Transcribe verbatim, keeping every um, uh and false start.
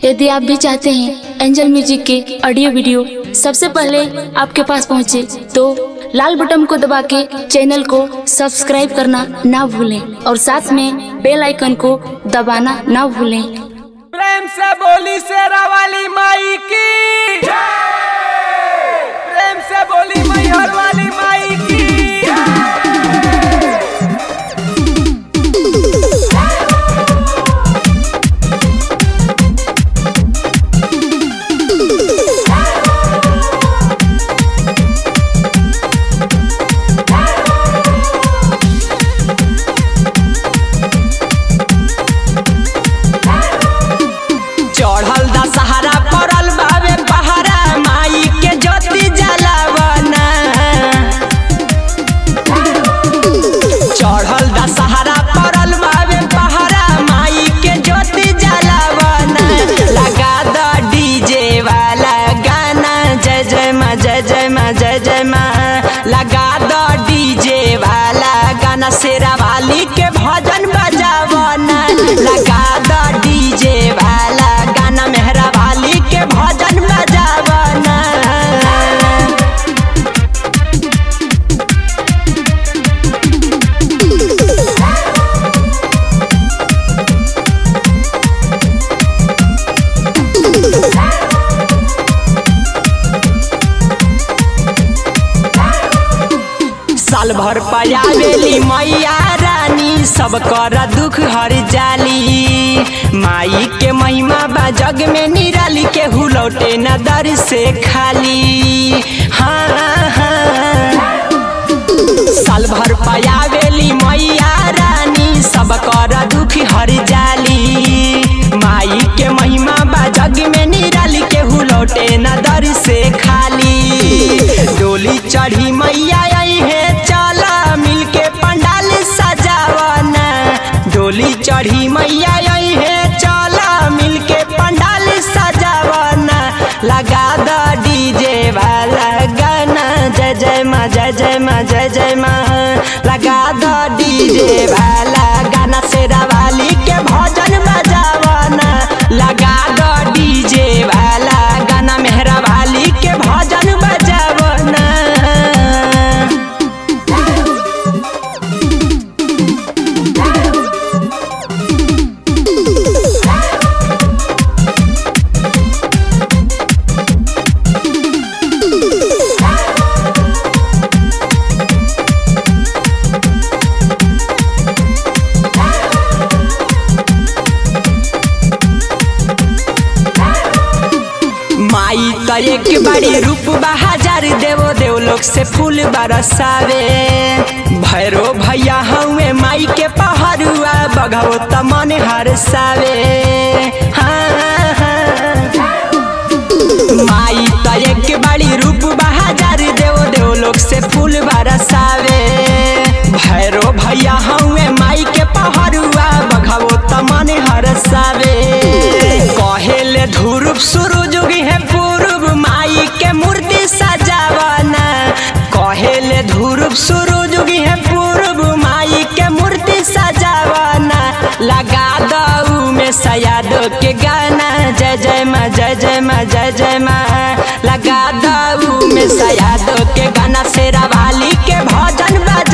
यदि आप भी चाहते हैं एंजल म्यूजिक के ऑडियो वीडियो सबसे पहले आपके पास पहुंचे, तो लाल बटन को दबा के चैनल को सब्सक्राइब करना ना भूलें और साथ में बेल आइकन को दबाना ना भूलें। प्रेम से बोली शेरा वाली माई की, प्रेम से बोली मैहर वाली माई की। जय जय माँ लगा दो डीजे वाला गाना, शेरा वाली के भजन बजावना। लगा दो डीजे वाला गाना, मेहरा वाली के भजन बजावना। साल भर पयावेली मैया रानी, सब कर दुख हर जाली। माई के महिमा बा जग में निराली, के हुलौटे न दर से खाली। हाँ हाँ साल भर पयावेली मैया रानी, सब कर दुख हर जाली। माई के महिमा बा जग में निराली, के हुलौटे न दर से खाली। डोली चढ़ी मैया आई है, चला मिलके पंडाल सजावना। डोली चढ़ी मैया आई है, चला मिलके पंडाल सजावना। लगा दो डीजे वाला गाना, जय जय माँ जय जय माँ जय जय माँ। लगा दो डीजे वाला गाना, शेरा वाली के भजन बजावना। लगा दो डीजे वाला गाना, मेहरा वाली के भजन बजावना। माई तो एक बड़ी रूप बहाजार, देवो देव लोग से फूल बरसावे। भैरो भैया हवे माई के पहरुआ, बघाओ त मन हरसावे। हाँ हाँ माई तो एक बड़ी रूप बहाजार, देवो देव लोग से फूल बरसावे। भैरो भैया हवे माई के पहरुआ, बघाओ त मन हरसावे। कहेले ध्रुव सूरज उगी है पूर्व, माई के मूर्ति सजावना। कहेले ध्रुव सूरज उगी है पूर्व, माई के मूर्ति सजावना। लगा दो में सयादो के गाना, जय जय माँ जय जय माँ जय जय माँ। लगा दो में सयादो के गाना, शेरा वाली के भजन बजा।